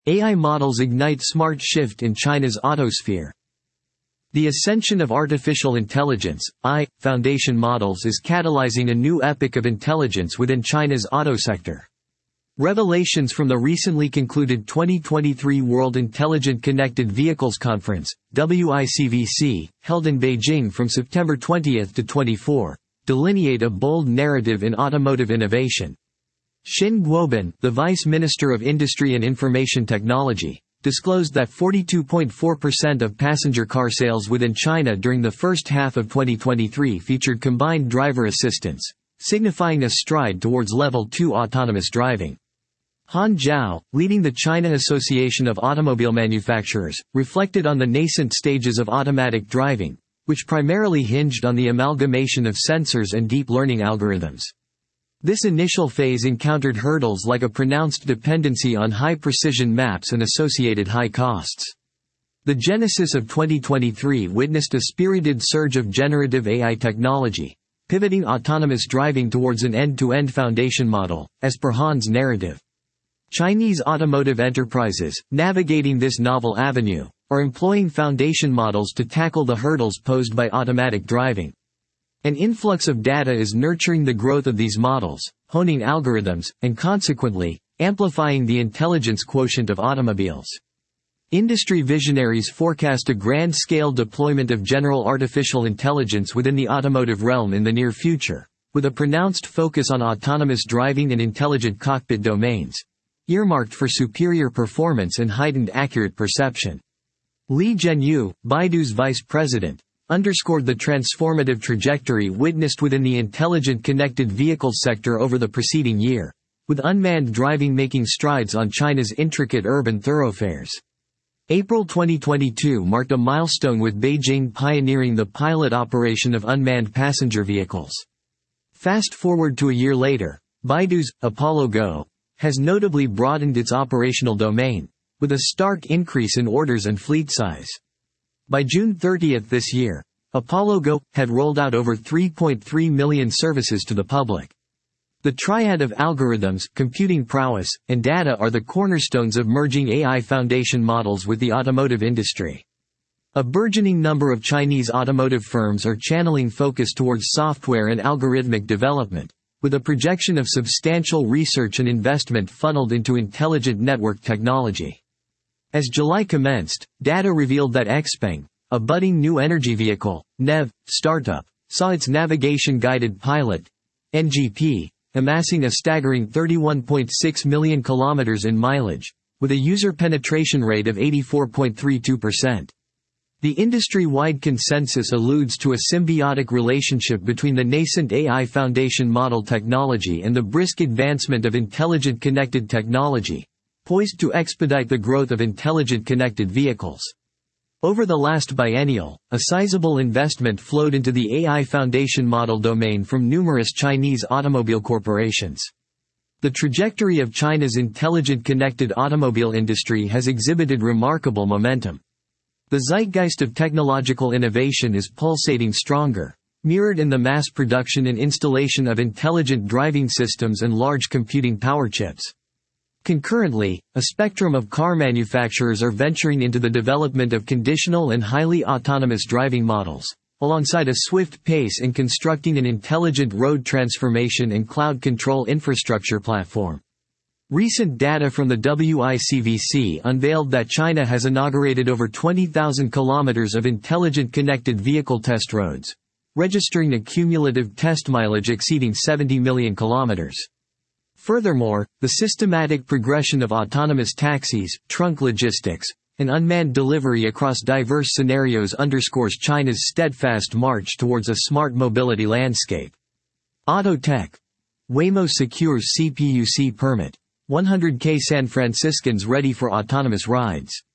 AI models ignite smart shift in China's autosphere. The ascension of artificial intelligence, AI, foundation models is catalyzing a new epoch of intelligence within China's auto sector. Revelations from the recently concluded 2023 World Intelligent Connected Vehicles Conference, WICVC, held in Beijing from September 20 to 24, delineate a bold narrative in automotive innovation. Xin Guobin, the Vice Minister of Industry and Information Technology, disclosed that 42.4% of passenger car sales within China during the first half of 2023 featured combined driver assistance, signifying a stride towards Level 2 autonomous driving. Han Zhao, leading the China Association of Automobile Manufacturers, reflected on the nascent stages of automatic driving, which primarily hinged on the amalgamation of sensors and deep learning algorithms. This initial phase encountered hurdles like a pronounced dependency on high-precision maps and associated high costs. The genesis of 2023 witnessed a spirited surge of generative AI technology, pivoting autonomous driving towards an end-to-end foundation model, as per Han's narrative. Chinese automotive enterprises, navigating this novel avenue, are employing foundation models to tackle the hurdles posed by automatic driving. An influx of data is nurturing the growth of these models, honing algorithms, and consequently, amplifying the intelligence quotient of automobiles. Industry visionaries forecast a grand-scale deployment of general artificial intelligence within the automotive realm in the near future, with a pronounced focus on autonomous driving and intelligent cockpit domains, earmarked for superior performance and heightened accurate perception. Li Zhenyu, Baidu's vice president, underscored the transformative trajectory witnessed within the intelligent connected vehicles sector over the preceding year, with unmanned driving making strides on China's intricate urban thoroughfares. April 2022 marked a milestone with Beijing pioneering the pilot operation of unmanned passenger vehicles. Fast forward to a year later, Baidu's Apollo Go has notably broadened its operational domain, with a stark increase in orders and fleet size. By June 30 this year, Apollo Go had rolled out over 3.3 million services to the public. The triad of algorithms, computing prowess, and data are the cornerstones of merging AI foundation models with the automotive industry. A burgeoning number of Chinese automotive firms are channeling focus towards software and algorithmic development, with a projection of substantial research and investment funneled into intelligent network technology. As July commenced, data revealed that XPeng, a budding new energy vehicle, NEV, startup, saw its navigation-guided pilot, NGP, amassing a staggering 31.6 million kilometers in mileage, with a user penetration rate of 84.32%. The industry-wide consensus alludes to a symbiotic relationship between the nascent AI foundation model technology and the brisk advancement of intelligent connected technology, poised to expedite the growth of intelligent connected vehicles. Over the last biennial, a sizable investment flowed into the AI foundation model domain from numerous Chinese automobile corporations. The trajectory of China's intelligent connected automobile industry has exhibited remarkable momentum. The zeitgeist of technological innovation is pulsating stronger, mirrored in the mass production and installation of intelligent driving systems and large computing power chips. Concurrently, a spectrum of car manufacturers are venturing into the development of conditional and highly autonomous driving models, alongside a swift pace in constructing an intelligent road transformation and cloud control infrastructure platform. Recent data from the WICVC unveiled that China has inaugurated over 20,000 kilometers of intelligent connected vehicle test roads, registering a cumulative test mileage exceeding 70 million kilometers. Furthermore, the systematic progression of autonomous taxis, trunk logistics, and unmanned delivery across diverse scenarios underscores China's steadfast march towards a smart mobility landscape. Auto Tech. Waymo secures CPUC permit. 100K San Franciscans ready for autonomous rides.